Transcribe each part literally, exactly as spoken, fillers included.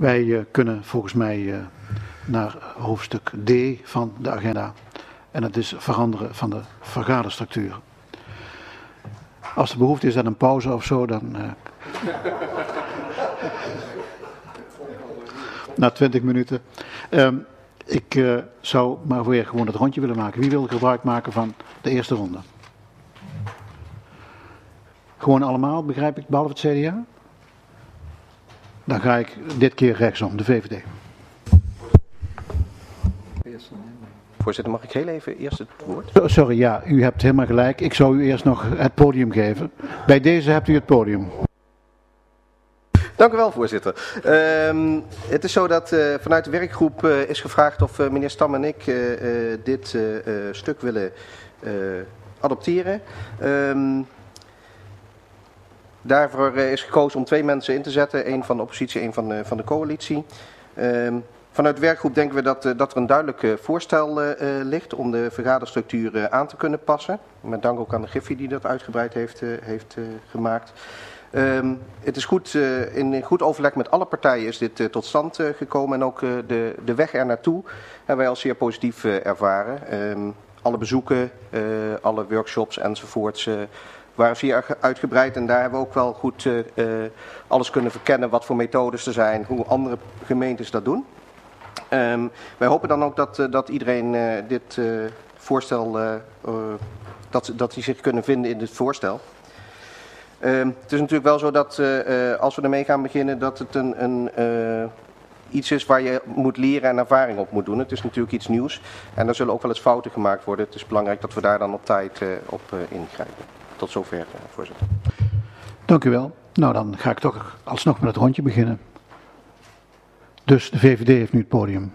Wij uh, kunnen volgens mij uh, naar hoofdstuk D van de agenda. En dat is veranderen van de vergaderstructuur. Als er behoefte is aan een pauze of zo, dan... Uh, na twintig minuten. Um, ik uh, zou maar weer gewoon het rondje willen maken. Wie wil gebruik maken van de eerste ronde? Gewoon allemaal, begrijp ik, behalve het C D A? Dan ga ik dit keer rechtsom, de V V D. Voorzitter, mag ik heel even eerst het woord? Sorry, ja, u hebt helemaal gelijk. Ik zou u eerst nog het podium geven. Bij deze hebt u het podium. Dank u wel, voorzitter. Uh, het is zo dat uh, vanuit de werkgroep uh, is gevraagd of uh, meneer Stam en ik uh, uh, dit uh, uh, stuk willen uh, adopteren. Um, daarvoor uh, is gekozen om twee mensen in te zetten. Eén van de oppositie, één van, uh, van de coalitie. Um, vanuit de werkgroep denken we dat, uh, dat er een duidelijk uh, voorstel uh, uh, ligt om de vergaderstructuur uh, aan te kunnen passen. Met dank ook aan de Griffie die dat uitgebreid heeft, uh, heeft uh, gemaakt. Um, het is goed, uh, in goed overleg met alle partijen is dit uh, tot stand uh, gekomen en ook uh, de, de weg er naartoe hebben wij als zeer positief uh, ervaren. Um, alle bezoeken, uh, alle workshops enzovoorts uh, waren zeer uitgebreid en daar hebben we ook wel goed uh, uh, alles kunnen verkennen wat voor methodes er zijn, hoe andere gemeentes dat doen. Um, wij hopen dan ook dat, uh, dat iedereen uh, dit uh, voorstel, uh, uh, dat, dat die zich kunnen vinden in dit voorstel. Uh, het is natuurlijk wel zo dat uh, uh, als we ermee gaan beginnen dat het een, een, uh, iets is waar je moet leren en ervaring op moet doen. Het is natuurlijk iets nieuws en er zullen ook wel eens fouten gemaakt worden. Het is belangrijk dat we daar dan op tijd uh, op uh, ingrijpen. Tot zover, uh, voorzitter. Dank u wel. Nou, dan ga ik toch alsnog met het rondje beginnen. Dus de V V D heeft nu het podium.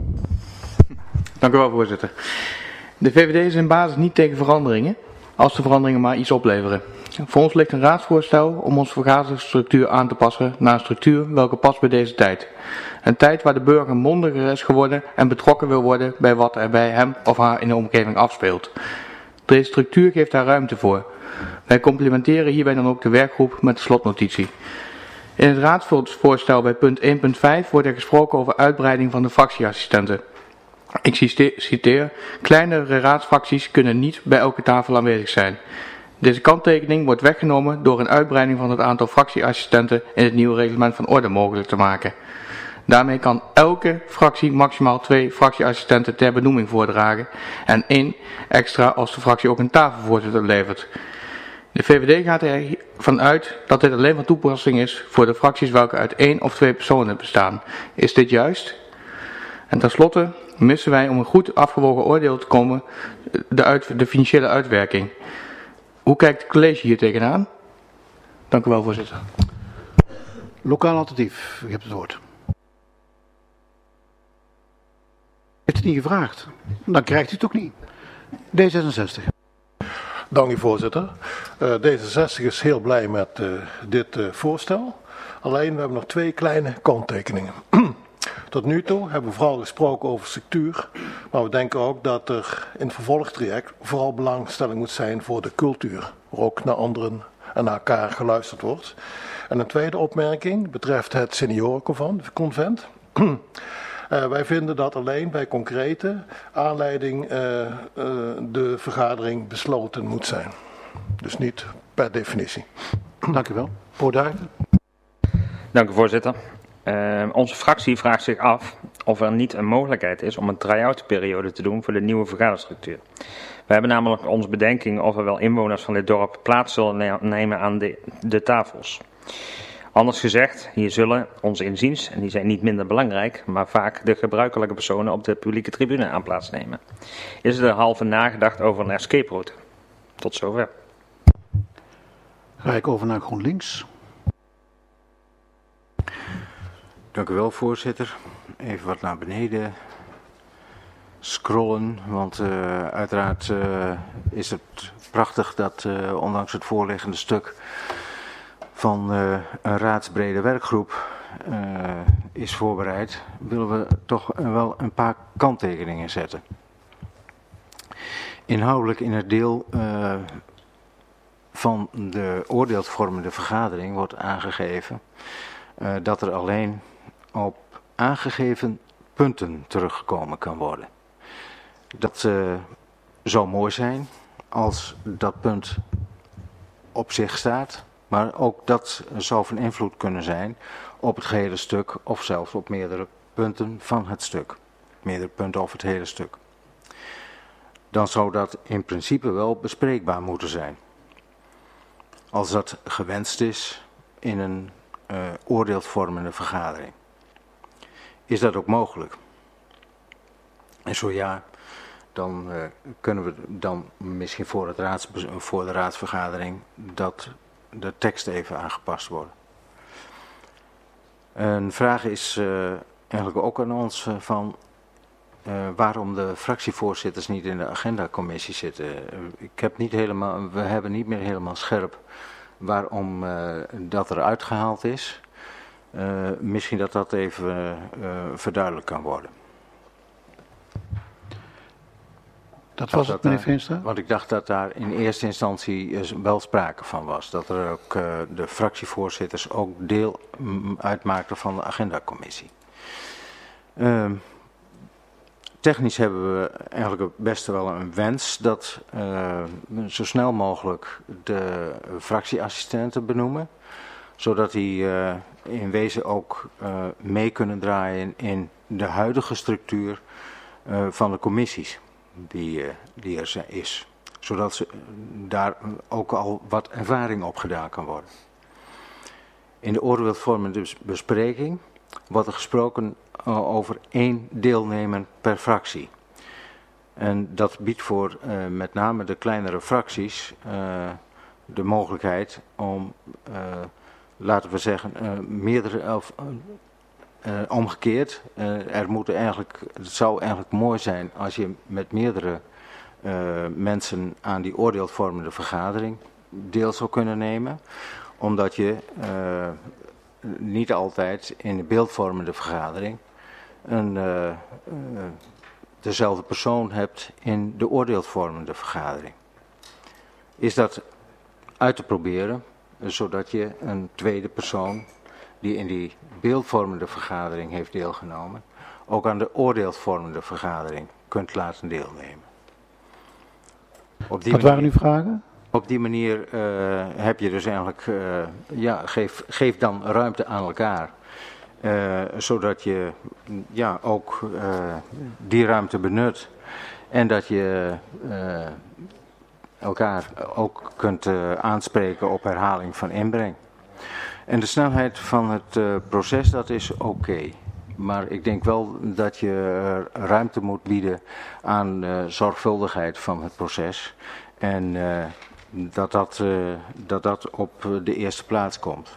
Dank u wel, voorzitter. De V V D is in basis niet tegen veranderingen, als de veranderingen maar iets opleveren. Voor ons ligt een raadsvoorstel om onze vergaderstructuur aan te passen naar een structuur welke past bij deze tijd. Een tijd waar de burger mondiger is geworden en betrokken wil worden bij wat er bij hem of haar in de omgeving afspeelt. Deze structuur geeft daar ruimte voor. Wij complimenteren hierbij dan ook de werkgroep met de slotnotitie. In het raadsvoorstel bij punt één punt vijf wordt er gesproken over uitbreiding van de fractieassistenten. Ik citeer, kleinere raadsfracties kunnen niet bij elke tafel aanwezig zijn. Deze kanttekening wordt weggenomen door een uitbreiding van het aantal fractieassistenten in het nieuwe reglement van orde mogelijk te maken. Daarmee kan elke fractie maximaal twee fractieassistenten ter benoeming voordragen en één extra als de fractie ook een tafelvoorzitter levert. De V V D gaat ervan uit dat dit alleen van toepassing is voor de fracties welke uit één of twee personen bestaan. Is dit juist? En tenslotte missen wij om een goed afgewogen oordeel te komen de, uit, de financiële uitwerking. Hoe kijkt het college hier tegenaan? Dank u wel, voorzitter. Lokaal alternatief, u hebt het woord. Heeft het niet gevraagd? Dan krijgt u het ook niet. D zesenzestig. Dank u, voorzitter. Uh, D zesenzestig is heel blij met uh, dit uh, voorstel. Alleen, we hebben nog twee kleine kanttekeningen. Tot nu toe hebben we vooral gesproken over structuur, maar we denken ook dat er in het vervolgtraject vooral belangstelling moet zijn voor de cultuur, waar ook naar anderen en naar elkaar geluisterd wordt. En een tweede opmerking betreft het seniorenconvent. Uh, wij vinden dat alleen bij concrete aanleiding uh, uh, de vergadering besloten moet zijn. Dus niet per definitie. Dank u wel. Poorduiven. Dank u, voorzitter. Uh, onze fractie vraagt zich af of er niet een mogelijkheid is om een try-out periode te doen voor de nieuwe vergaderstructuur. We hebben namelijk onze bedenking of er wel inwoners van dit dorp plaats zullen nemen aan de, de tafels. Anders gezegd, hier zullen onze inziens, en die zijn niet minder belangrijk, maar vaak de gebruikelijke personen op de publieke tribune aan plaatsnemen. Is er halve nagedacht over een escape route? Tot zover. Ga ik over naar GroenLinks. Dank u wel, voorzitter. Even wat naar beneden scrollen, want uh, uiteraard uh, is het prachtig dat uh, ondanks het voorliggende stuk van uh, een raadsbrede werkgroep uh, is voorbereid, willen we toch uh, wel een paar kanttekeningen zetten. Inhoudelijk in het deel uh, van de oordeelsvormende vergadering wordt aangegeven uh, dat er alleen op aangegeven punten teruggekomen kan worden. Dat uh, zou mooi zijn als dat punt op zich staat, maar ook dat zou van invloed kunnen zijn op het gehele stuk of zelfs op meerdere punten van het stuk. Meerdere punten of het hele stuk. Dan zou dat in principe wel bespreekbaar moeten zijn. Als dat gewenst is in een uh, oordeelsvormende vergadering. Is dat ook mogelijk? En zo ja, dan uh, kunnen we dan misschien voor, het raads, voor de raadsvergadering dat de tekst even aangepast worden. Een vraag is uh, eigenlijk ook aan ons uh, van uh, waarom de fractievoorzitters niet in de agendacommissie zitten. Uh, ik heb niet helemaal, we hebben niet meer helemaal scherp waarom uh, dat eruit gehaald is. Uh, misschien dat dat even uh, verduidelijkt kan worden. Dat was het, meneer Veenstra? Want ik dacht dat daar in eerste instantie wel sprake van was. Dat er ook uh, de fractievoorzitters ook deel uitmaakten van de agendacommissie. Uh, technisch hebben we eigenlijk best wel een wens dat uh, we zo snel mogelijk de fractieassistenten benoemen. Zodat die uh, in wezen ook uh, mee kunnen draaien in de huidige structuur uh, van de commissies. Die, uh, die er is. Zodat ze, uh, daar ook al wat ervaring op gedaan kan worden. In de oordeelsvormende bespreking wordt er gesproken uh, over één deelnemer per fractie. En dat biedt voor uh, met name de kleinere fracties uh, de mogelijkheid om, uh, laten we zeggen, uh, meerdere of uh, Uh, omgekeerd, uh, er moeten eigenlijk, het zou eigenlijk mooi zijn als je met meerdere uh, mensen aan die oordeelsvormende vergadering deel zou kunnen nemen. Omdat je uh, niet altijd in de beeldvormende vergadering een, uh, uh, dezelfde persoon hebt in de oordeelsvormende vergadering. Is dat uit te proberen, zodat je een tweede persoon die in die beeldvormende vergadering heeft deelgenomen, ook aan de oordeelsvormende vergadering kunt laten deelnemen. Op die Wat manier, waren uw vragen? Op die manier uh, heb je dus eigenlijk, uh, ja, geef, geef dan ruimte aan elkaar. Uh, zodat je ja, ook uh, die ruimte benut en dat je uh, elkaar ook kunt uh, aanspreken op herhaling van inbreng. En de snelheid van het uh, proces, dat is oké. Okay. Maar ik denk wel dat je uh, ruimte moet bieden aan uh, zorgvuldigheid van het proces. En uh, dat, dat, uh, dat dat op de eerste plaats komt.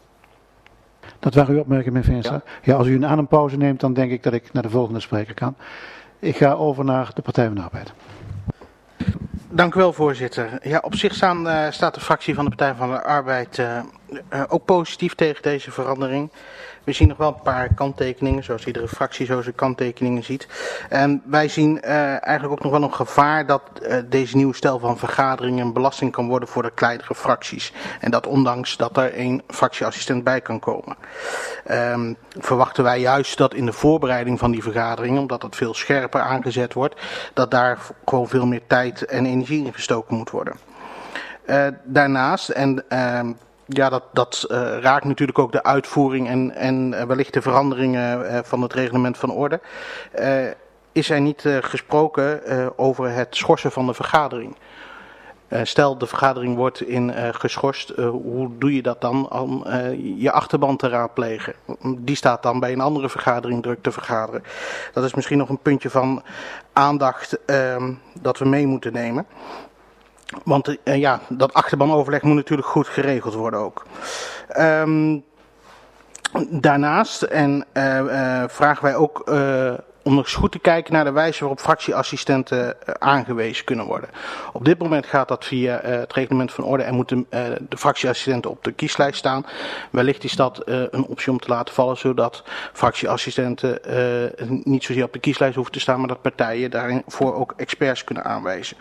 Dat waren uw opmerkingen, meneer Veenstra. Ja. ja, als u een adempauze neemt, dan denk ik dat ik naar de volgende spreker kan. Ik ga over naar de Partij van de Arbeid. Dank u wel, voorzitter. Ja, op zich staan, uh, staat de fractie van de Partij van de Arbeid uh, uh, ook positief tegen deze verandering. We zien nog wel een paar kanttekeningen, zoals iedere fractie zo zijn kanttekeningen ziet. En wij zien uh, eigenlijk ook nog wel een gevaar dat uh, deze nieuwe stijl van vergaderingen een belasting kan worden voor de kleinere fracties. En dat ondanks dat er één fractieassistent bij kan komen. Um, verwachten wij juist dat in de voorbereiding van die vergaderingen, omdat het veel scherper aangezet wordt, dat daar gewoon veel meer tijd en energie in gestoken moet worden. Uh, daarnaast, en uh, ja, dat, dat uh, raakt natuurlijk ook de uitvoering en, en uh, wellicht de veranderingen uh, van het reglement van orde, uh, is er niet uh, gesproken uh, over het schorsen van de vergadering. Uh, stel, de vergadering wordt in uh, geschorst, uh, hoe doe je dat dan om uh, je achterban te raadplegen? Die staat dan bij een andere vergadering druk te vergaderen. Dat is misschien nog een puntje van aandacht uh, dat we mee moeten nemen. Want uh, ja, dat achterbanoverleg moet natuurlijk goed geregeld worden ook. Um, daarnaast en, uh, uh, vragen wij ook uh, om nog eens goed te kijken naar de wijze waarop fractieassistenten uh, aangewezen kunnen worden. Op dit moment gaat dat via uh, het reglement van orde en moeten uh, de fractieassistenten op de kieslijst staan. Wellicht is dat uh, een optie om te laten vallen, zodat fractieassistenten uh, niet zozeer op de kieslijst hoeven te staan, maar dat partijen daarvoor ook experts kunnen aanwijzen.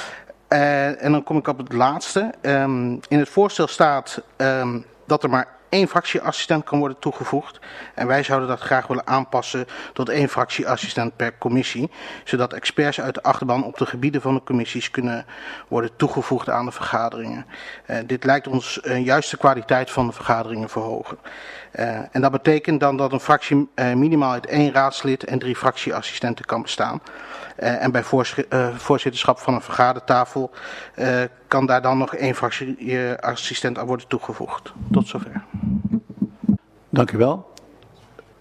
Uh, en dan kom ik op het laatste. Um, in het voorstel staat um, dat er maar één fractieassistent kan worden toegevoegd. En wij zouden dat graag willen aanpassen tot één fractieassistent per commissie. Zodat experts uit de achterban op de gebieden van de commissies kunnen worden toegevoegd aan de vergaderingen. Uh, dit lijkt ons een juiste kwaliteit van de vergaderingen verhogen. Uh, en dat betekent dan dat een fractie uh, minimaal uit één raadslid en drie fractieassistenten kan bestaan. Uh, en bij uh, voorzitterschap van een vergadertafel uh, kan daar dan nog één fractieassistent aan worden toegevoegd. Tot zover. Dank u wel.